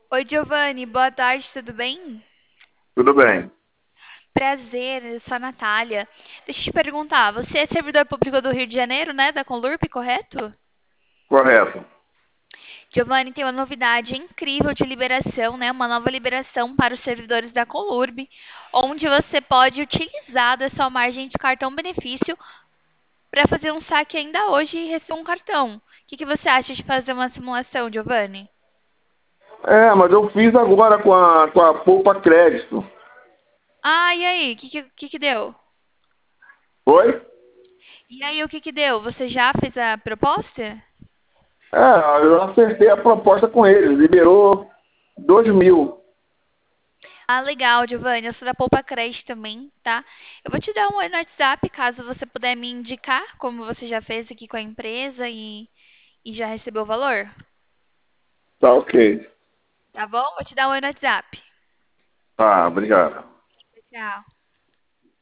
Oi, Giovanni, boa tarde, tudo bem? Tudo bem, Prazer, eu sou a Natália. Deixa eu te perguntar, você é servidor público do Rio de Janeiro, né, da Conlurp, correto? correto. Giovanni, tem uma novidade incrível de liberação, né, uma nova liberação para os servidores da Conlurb, onde você pode utilizar da sua margem de cartão benefício para fazer um saque ainda hoje e receber um cartão. O que que você acha de fazer uma simulação, Giovanni? É, mas eu fiz agora com a Poupa Crédito. Ah, e aí, o que que deu? Foi? E aí, o que que deu? Você já fez a proposta? É, eu acertei a proposta com eles, liberou 2.000. Ah, legal, Giovanni. Eu sou da Poupa Crédito também, tá? Eu vou te dar um oi no WhatsApp, caso você puder me indicar, como você já fez aqui com a empresa e já recebeu o valor. Tá ok. Tá bom? Vou te dar um oi no WhatsApp. Tá, obrigado. Tchau.